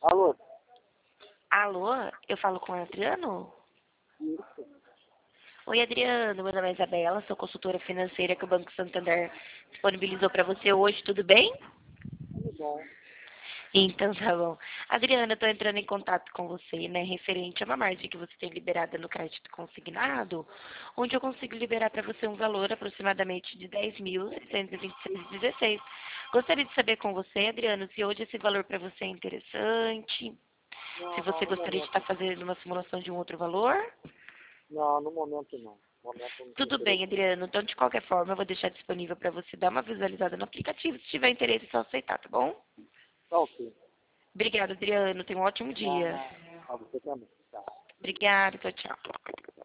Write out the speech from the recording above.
Alô? Alô, eu falo com o Adriano? Isso. Oi, Adriano, meu nome é Isabela, sou consultora financeira que o Banco Santander disponibilizou para você hoje, tudo bem? Tudo bom. Então tá bom. Adriano, eu tô entrando em contato com você, né, referente a uma margem que você tem liberada no crédito consignado, onde eu consigo liberar para você um valor aproximadamente de 10.626,16. Gostaria de saber com você, Adriano, se hoje esse valor para você é interessante, se Não, você no gostaria de momento estar não. fazendo uma simulação de um outro valor. Não, no momento não. No momento não tem Tudo bem, interesse. Adriano. Então, de qualquer forma, eu vou deixar disponível para você dar uma visualizada no aplicativo. Se tiver interesse, é só aceitar, tá bom? Tá ok. Obrigada, Adriano. Tenha um ótimo dia. Não. A você também. Tá. Obrigada. Tchau, tchau.